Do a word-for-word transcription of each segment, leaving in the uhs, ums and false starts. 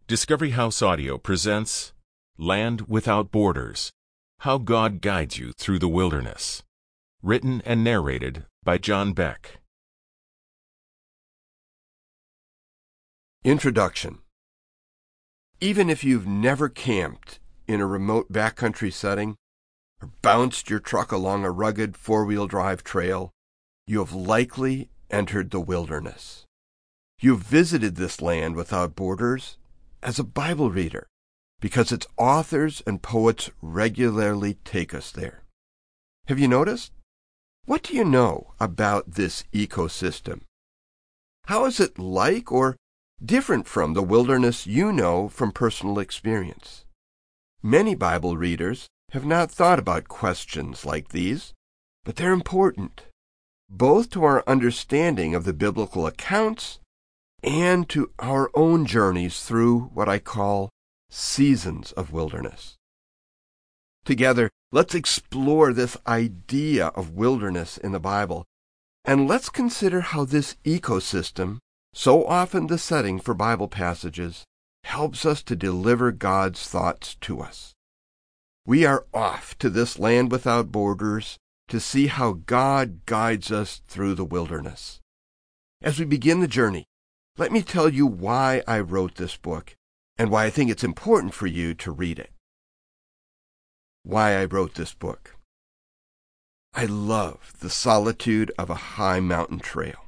Discovery House Audio presents Land Without Borders, How God Guides You Through the Wilderness. Written and narrated by John Beck. Introduction. Even if you've never camped in a remote backcountry setting or bounced your truck along a rugged four-wheel drive trail, you have likely entered the wilderness. You've visited this land without borders as a Bible reader, because its authors and poets regularly take us there. Have you noticed? What do you know about this ecosystem? How is it like or different from the wilderness you know from personal experience? Many Bible readers have not thought about questions like these, but they're important, both to our understanding of the biblical accounts and to our own journeys through what I call seasons of wilderness. Together, let's explore this idea of wilderness in the Bible, and let's consider how this ecosystem, so often the setting for Bible passages, helps us to deliver God's thoughts to us. We are off to this land without borders to see how God guides us through the wilderness. As we begin the journey, let me tell you why I wrote this book and why I think it's important for you to read it. Why I wrote this book. I love the solitude of a high mountain trail.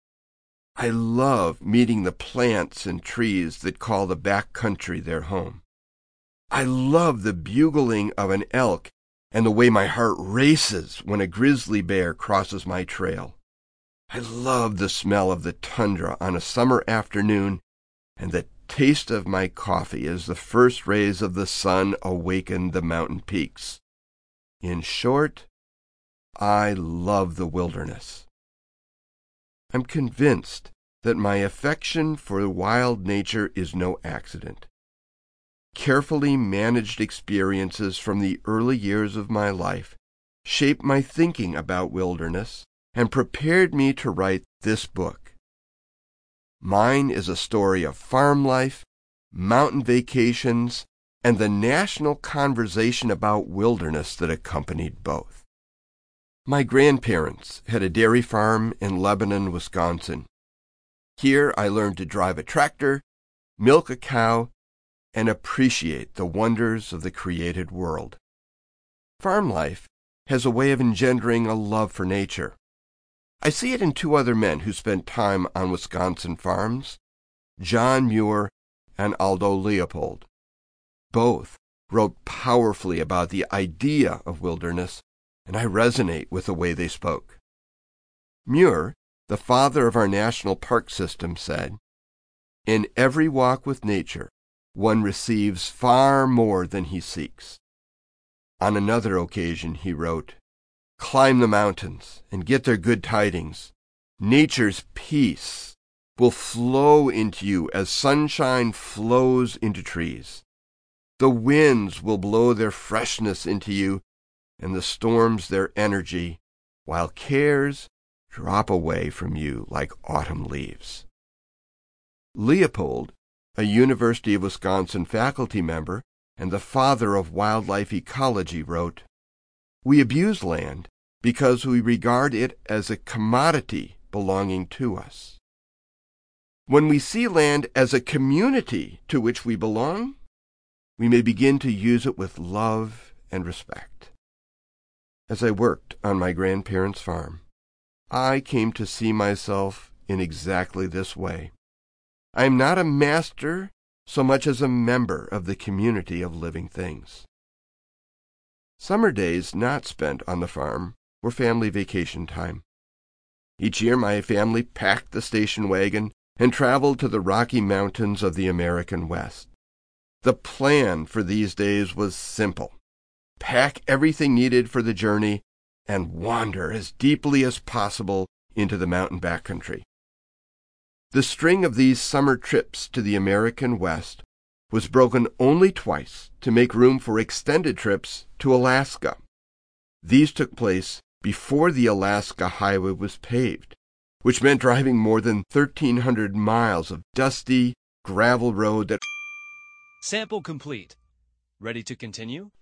I love meeting the plants and trees that call the back country their home. I love the bugling of an elk and the way my heart races when a grizzly bear crosses my trail. I love the smell of the tundra on a summer afternoon and the taste of my coffee as the first rays of the sun awaken the mountain peaks. In short, I love the wilderness. I'm convinced that my affection for wild nature is no accident. Carefully managed experiences from the early years of my life shaped my thinking about wilderness and prepared me to write this book. Mine is a story of farm life, mountain vacations, and the national conversation about wilderness that accompanied both. My grandparents had a dairy farm in Lebanon, Wisconsin. Here I learned to drive a tractor, milk a cow, and appreciate the wonders of the created world. Farm life has a way of engendering a love for nature. I see it in two other men who spent time on Wisconsin farms, John Muir and Aldo Leopold. Both wrote powerfully about the idea of wilderness, and I resonate with the way they spoke. Muir, the father of our national park system, said, "In every walk with nature, one receives far more than he seeks." On another occasion, he wrote, "Climb the mountains and get their good tidings. Nature's peace will flow into you as sunshine flows into trees. The winds will blow their freshness into you, and the storms their energy, while cares drop away from you like autumn leaves." Leopold, a University of Wisconsin faculty member and the father of wildlife ecology, wrote, "We abuse land because we regard it as a commodity belonging to us. When we see land as a community to which we belong, we may begin to use it with love and respect." As I worked on my grandparents' farm, I came to see myself in exactly this way. I am not a master so much as a member of the community of living things. Summer days not spent on the farm were family vacation time. Each year my family packed the station wagon and traveled to the Rocky Mountains of the American West. The plan for these days was simple. Pack everything needed for the journey and wander as deeply as possible into the mountain backcountry. The string of these summer trips to the American West was broken only twice to make room for extended trips to Alaska. These took place before the Alaska Highway was paved, which meant driving more than thirteen hundred miles of dusty gravel road that Sample complete. Ready to continue?